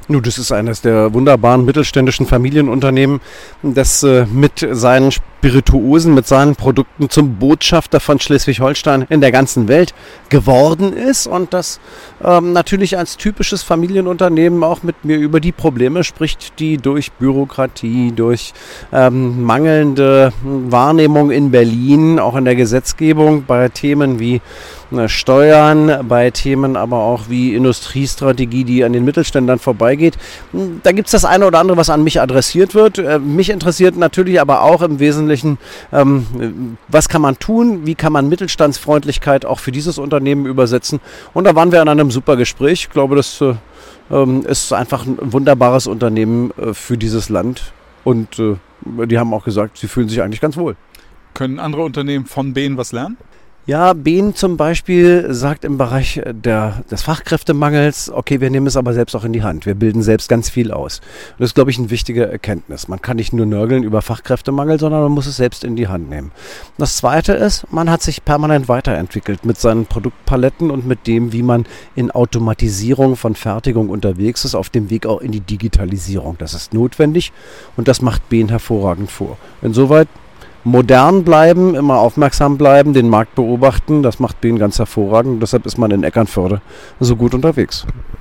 Nun, das ist eines der wunderbaren mittelständischen Familienunternehmen, das mit seinen Spirituosen, mit seinen Produkten zum Botschafter von Schleswig-Holstein in der ganzen Welt geworden ist und das natürlich als typisches Familienunternehmen auch mit mir über die Probleme spricht, die durch Bürokratie, durch mangelnde Wahrnehmung in Berlin, auch in der Gesetzgebung bei Themen wie Steuern, bei Themen aber auch wie Industriestrategie, die an den Mittelständlern vorbeigeht. Da gibt es das eine oder andere, was an mich adressiert wird. Mich interessiert natürlich aber auch im Wesentlichen, was kann man tun, wie kann man Mittelstandsfreundlichkeit auch für dieses Unternehmen übersetzen. Und da waren wir an einem super Gespräch. Ich glaube, das ist einfach ein wunderbares Unternehmen für dieses Land. Und die haben auch gesagt, sie fühlen sich eigentlich ganz wohl. Können andere Unternehmen von Behn was lernen? Ja, Behn zum Beispiel sagt im Bereich des Fachkräftemangels, okay, wir nehmen es aber selbst auch in die Hand. Wir bilden selbst ganz viel aus. Und das ist, glaube ich, eine wichtige Erkenntnis. Man kann nicht nur nörgeln über Fachkräftemangel, sondern man muss es selbst in die Hand nehmen. Das Zweite ist, man hat sich permanent weiterentwickelt mit seinen Produktpaletten und mit dem, wie man in Automatisierung von Fertigung unterwegs ist, auf dem Weg auch in die Digitalisierung. Das ist notwendig und das macht Behn hervorragend vor. Insoweit modern bleiben, immer aufmerksam bleiben, den Markt beobachten, das macht Behn ganz hervorragend. Deshalb ist man in Eckernförde so gut unterwegs.